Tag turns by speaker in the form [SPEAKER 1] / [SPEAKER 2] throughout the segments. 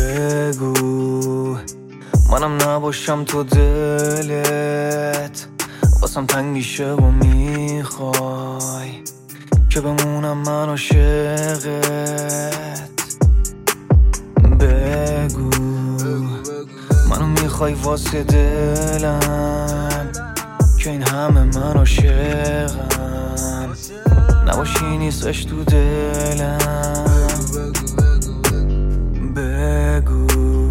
[SPEAKER 1] بگو منم نباشم تو دلت واسم تنگ میشه و میخوای که بمونم من عاشقت. بگو منو میخوای واسه دلم که این همه من عاشقم نباشی نیستش تو دلم. بگو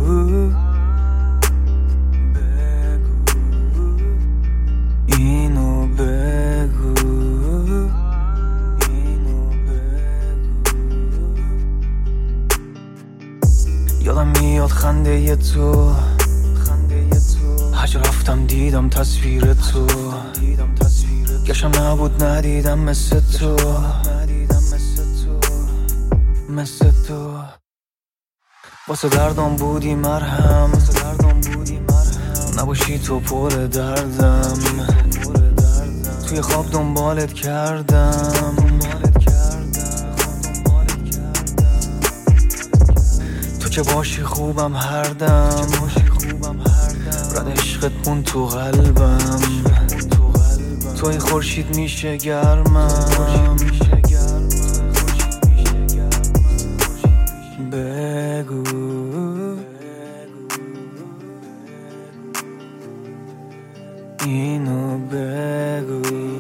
[SPEAKER 1] اینو بگو یادم میاد خنده ی تو هج رفتم دیدم تصویر تو گشم نبود ندیدم مثل تو واسه دردم بودی مرهم نباشی تو پر دردم توی خواب دنبالت کردم تو که باشی خوبم هر دم رد عشقت مون تو قلبم توی خورشید میشه گرمم. بگو اینو بگو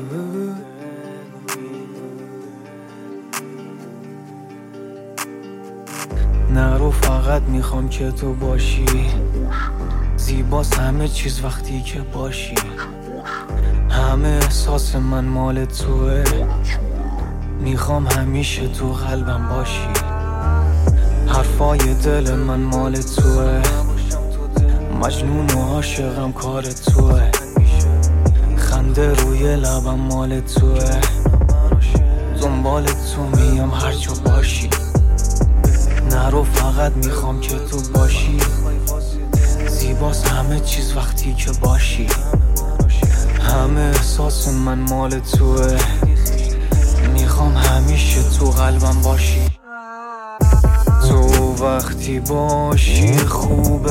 [SPEAKER 1] نرو فقط میخوام که تو باشی زیباست همه چیز وقتی که باشی همه احساس من مال توه میخوام همیشه تو قلبم باشی حرفای دل من مال توه مجنون و عاشقم کار توه خنده روی لبم مال توه دنبال تو میام هر جا باشی نرو فقط میخوام که تو باشی زیباست همه چیز وقتی که باشی همه احساس من مال توه میخوام همیشه تو قلبم باشی تو وقتی باشی خوبه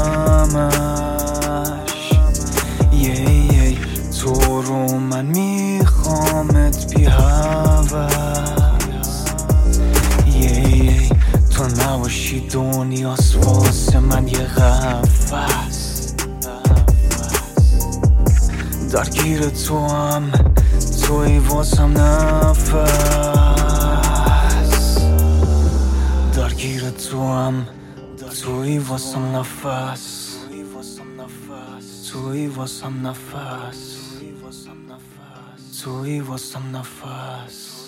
[SPEAKER 1] همش تو رو من میخوامت بی هوس تو نباشی دنیاست واسه من یه قفس درگیر تو هم توی واسم نفس درگیر تو هم توی واسم نفس توی واسم نفس توی واسم نفس